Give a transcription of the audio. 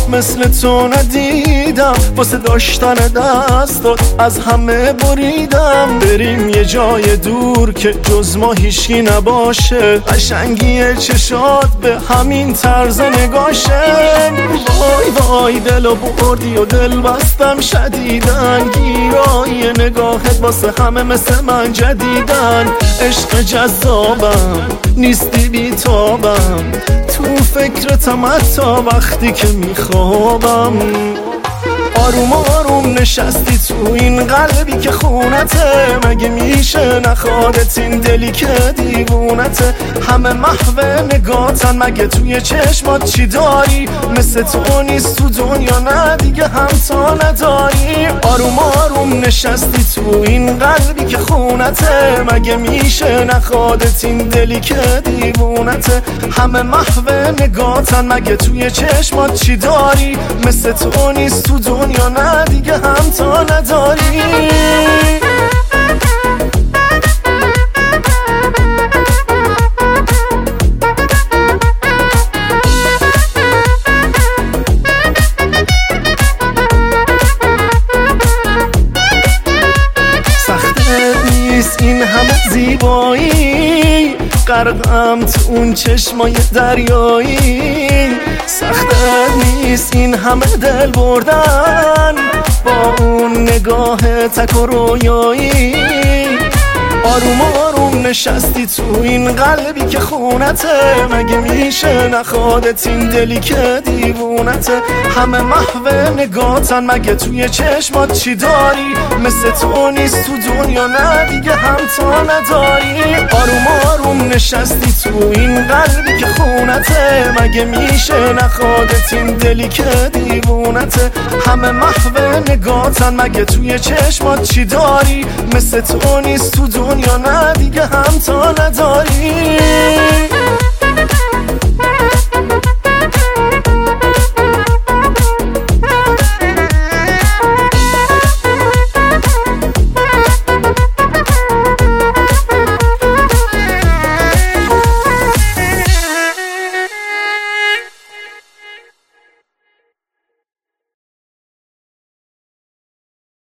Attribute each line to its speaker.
Speaker 1: مثل تو ندیدم، واسه داشتن دستات از همه بریدم. بریم یه جای دور که جز ما هیچکی نباشه، قشنگی چشات به همین طرز نگاشه. وای وای دلو بردی و دل بستم شدیدن، گیرای نگاهت واسه همه مثل من جدیدن. عشق جذابم نیستی بیتابم، تو فکرتم حتی وقتی که میخوابم. آروم آروم نشستی تو این قلبی که خونته، مگه میشه نخوادت این دلی که دیوونته. همه محو نگاتن، مگه توی چشمات چی داری؟ مثل تو نیست تو دنیا، نه دیگه همتا نداری. آروم آروم نشستی تو این قلبی که خونته، مگه میشه نخوادت این دلی که دیوونته. همه محو نگاتن، مگه توی چشمات چی داری؟ مثل تو نیست تو دنیا، نه دیگه همتا نداری. سخته نیست این همه زیبایی، غرقم تو اون چشمای دریایی. سخته نیست این همه دل بردن با اون نگاه تک و رویایی. آروم آروم نشستی تو این قلبی که خونته، مگه میشه نخوادت این دلی که دیوونته. همه محو نگاتن، مگه توی چشمات چی داری؟ مثل تو نیست تو دنیا، نه دیگه همتا نداری. آروم آروم نشستی تو این قلبی که خونته، مگه میشه نخوادت این دلی که دیوونته. همه محو نگاتن، مگه توی چشمات چی داری؟ مثل تو نیست تو دنیا، نه دیگه همتا نداری.